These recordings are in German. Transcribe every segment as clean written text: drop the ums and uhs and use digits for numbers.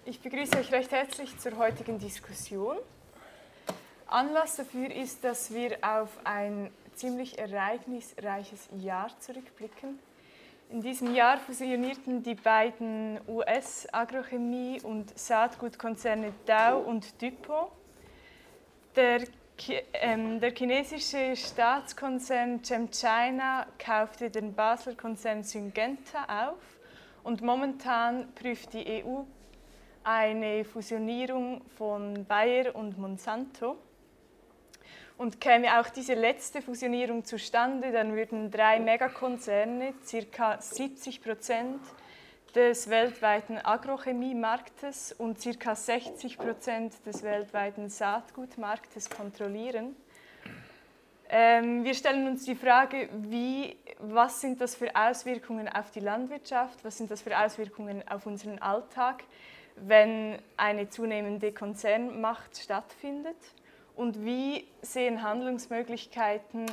Ich begrüße euch recht herzlich zur heutigen Diskussion. Anlass dafür ist, dass wir auf ein ziemlich ereignisreiches Jahr zurückblicken. In diesem Jahr fusionierten die beiden US-Agrochemie- und Saatgutkonzerne Dow und DuPont. Der chinesische Staatskonzern ChemChina kaufte den Basler Konzern Syngenta auf und momentan prüft die EU eine Fusionierung von Bayer und Monsanto. Und käme auch diese letzte Fusionierung zustande, dann würden 3 Megakonzerne ca. 70% des weltweiten Agrochemiemarktes und ca. 60% des weltweiten Saatgutmarktes kontrollieren. Wir stellen uns die Frage, was sind das für Auswirkungen auf die Landwirtschaft, was sind das für Auswirkungen auf unseren Alltag, wenn eine zunehmende Konzernmacht stattfindet, und wie sehen Handlungsmöglichkeiten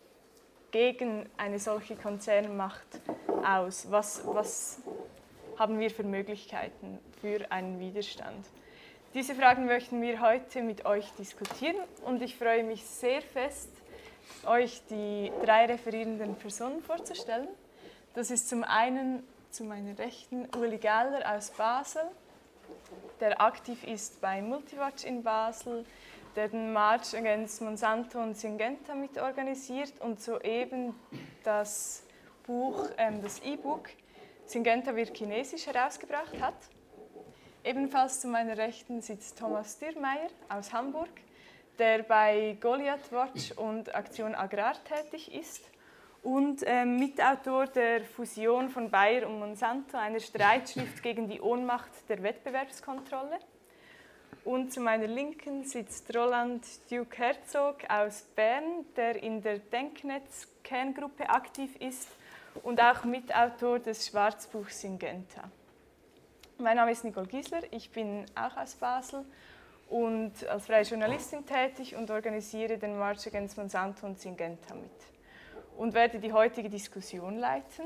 gegen eine solche Konzernmacht aus? Was haben wir für Möglichkeiten für einen Widerstand? Diese Fragen möchten wir heute mit euch diskutieren und ich freue mich sehr fest, euch die 3 referierenden Personen vorzustellen. Das ist zum einen zu meiner Rechten Ueli Geller aus Basel, der aktiv ist bei Multiwatch in Basel, der den March against Monsanto und Syngenta mitorganisiert und soeben das Buch, das E-Book Syngenta wird chinesisch herausgebracht hat. Ebenfalls zu meiner Rechten sitzt Thomas Dürrmeier aus Hamburg, der bei Goliath Watch und Aktion Agrar tätig ist und Mitautor der Fusion von Bayer und Monsanto, einer Streitschrift gegen die Ohnmacht der Wettbewerbskontrolle. Und zu meiner Linken sitzt Roland Duke Herzog aus Bern, der in der Denknetz-Kerngruppe aktiv ist und auch Mitautor des Schwarzbuchs Syngenta. Mein Name ist Nicole Giesler, ich bin auch aus Basel und als freie Journalistin tätig und organisiere den March Against Monsanto und Syngenta mit und werde die heutige Diskussion leiten.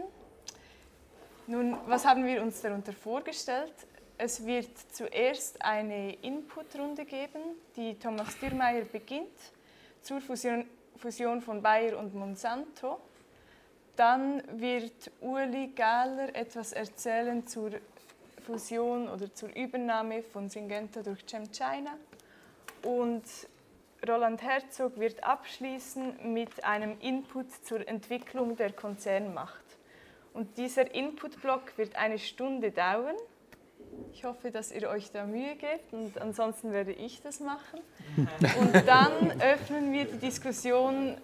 Nun, was haben wir uns darunter vorgestellt? Es wird zuerst eine Inputrunde geben, die Thomas Dürrmeier beginnt, zur Fusion von Bayer und Monsanto. Dann wird Ueli Geller etwas erzählen zur Fusion oder zur Übernahme von Syngenta durch ChemChina. Und Roland Herzog wird abschließen mit einem Input zur Entwicklung der Konzernmacht. Und dieser Inputblock wird 1 Stunde dauern. Ich hoffe, dass ihr euch da Mühe gebt und ansonsten werde ich das machen. Und dann öffnen wir die Diskussion.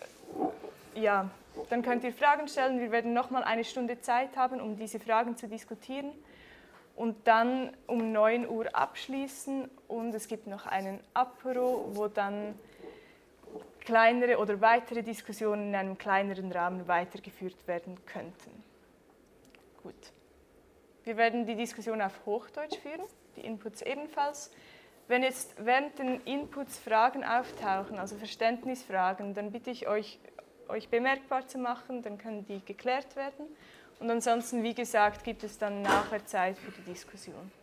Ja, dann könnt ihr Fragen stellen. Wir werden nochmal 1 Stunde Zeit haben, um diese Fragen zu diskutieren. Und dann um 9 Uhr abschließen und es gibt noch einen Apero, wo dann kleinere oder weitere Diskussionen in einem kleineren Rahmen weitergeführt werden könnten. Gut. Wir werden die Diskussion auf Hochdeutsch führen, die Inputs ebenfalls. Wenn jetzt während den Inputs Fragen auftauchen, also Verständnisfragen, dann bitte ich euch bemerkbar zu machen, dann können die geklärt werden. Und ansonsten, wie gesagt, gibt es dann nachher Zeit für die Diskussion.